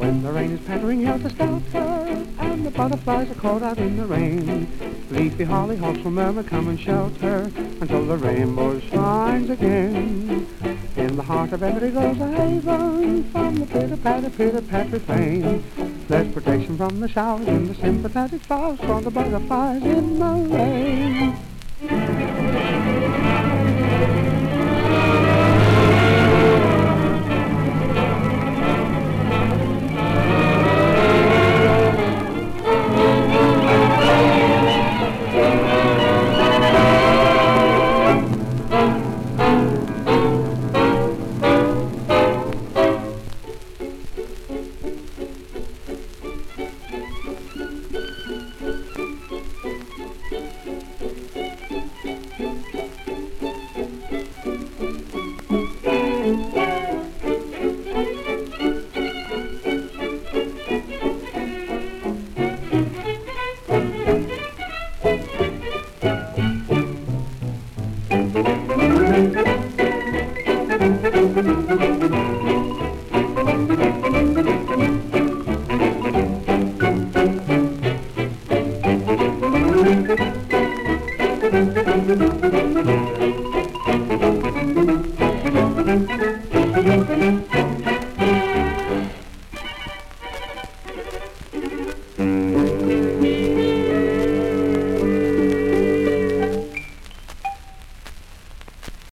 When the rain is pattering helter skelter, and the butterflies are caught out in the rain, leafy hollyhocks will murmur, come and shelter, until the rainbow shines again. In the heart of every goes a haven, from the pitter-patter refrain. There's protection from the showers and the sympathetic flowers for the butterflies in the rain.